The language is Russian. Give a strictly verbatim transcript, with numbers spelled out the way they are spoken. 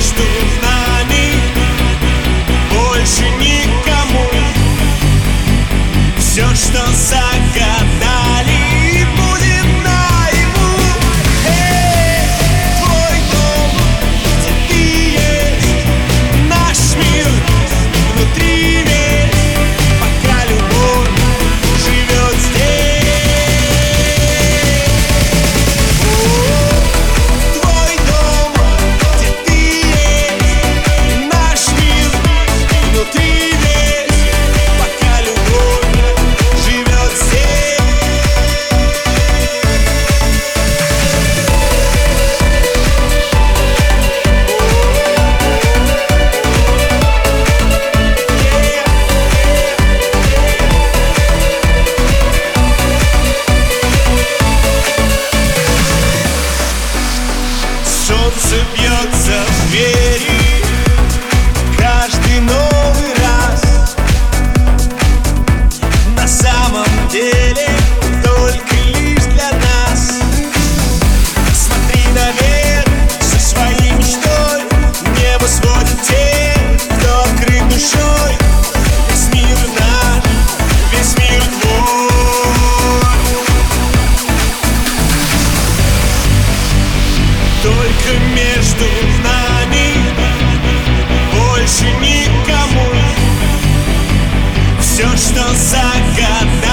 между нами больше никому. Все, что загадали, будет наяву. Эй, твой дом, где ты есть, наш мир внутри весь, пока любовь живет здесь. Твой дом, где ты есть, наш мир внутри весь, пока любовь живет здесь. Солнце бьется в двери каждый новый раз. На самом деле только лишь для нас. Смотри наверх со своей мечтой, небо сводит те, кто открыт душой. Весь мир наш, весь мир твой. Только между нами больше никому. Все, что загадали,